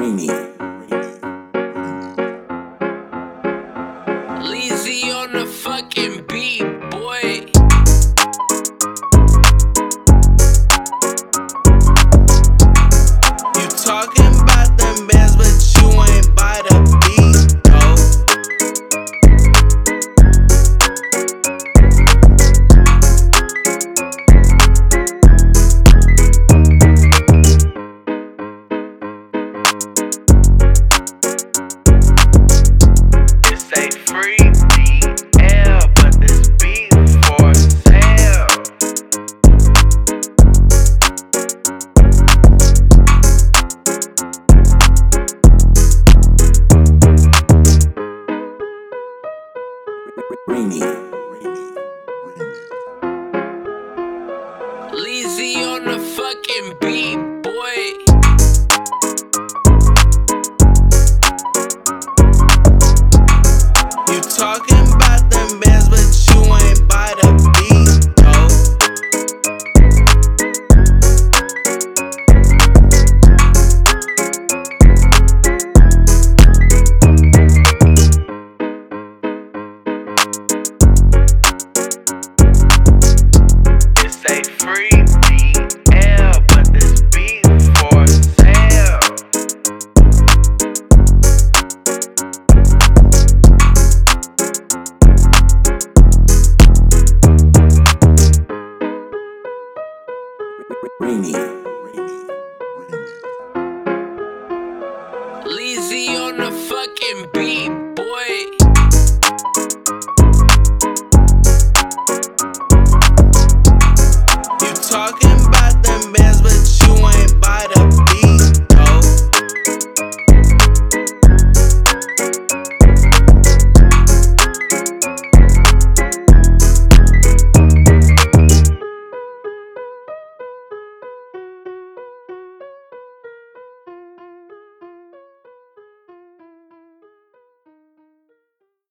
Rainy. Leezy on the fucking beat, boy. You talking about them bands, but you ain't by the beat, no. It's a free BL, but this beat for sale. Rainy. Leezy on the fucking beat, boy. You talking about them bands, but you ain't by the beat, no. It's a free BL, but this beat for sale. Rainy. Leezy on the fucking beat,